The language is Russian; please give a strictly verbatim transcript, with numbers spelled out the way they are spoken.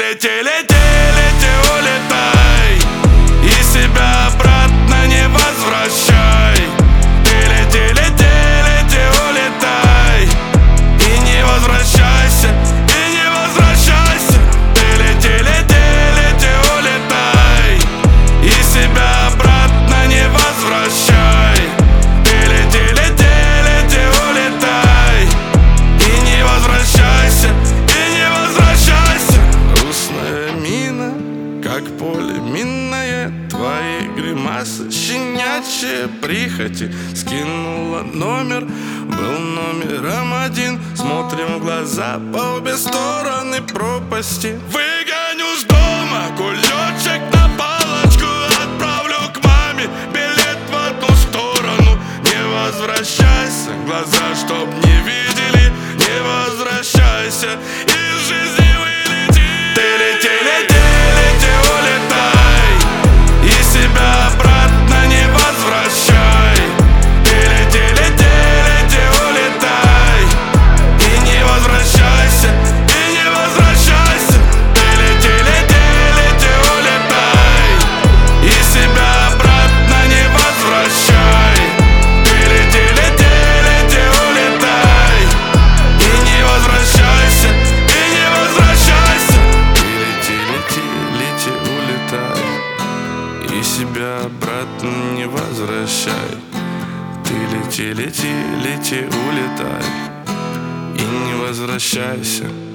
лети, лети, лети, улетай, и себя обратно не возвращай. Ты лети, лети, лети, улетай, и не возвращайся, и не возвращайся. Ты лети, лети, лети, улетай, и себя обратно не возвращай. Ты лети, лети, лети, улетай, и не возвращайся, и не возвращайся. Грустная мина, как поле минное, твои гримасы, щенячьи прихоти. Скинула номер, был номером один. Смотрим в глаза по обе стороны пропасти. Выгоню с дома, кулечек на палочку, отправлю к маме билет в одну сторону. Не возвращайся, глаза чтоб не видели, не возвращайся, из жизни вылети. Ты лети, лети, лети, улетай, и себя обратно не возвращай. Ты лети, лети, лети, улетай, и не возвращайся, и не возвращайся. Ты лети, лети, лети, улетай, и себя обратно не возвращай. Ты лети, лети, лети, улетай, и не возвращайся, и не возвращайся. Ты лети, лети, лети, улетай, и себя обратно не возвращай. Ты лети, лети, лети, улетай, и не возвращайся.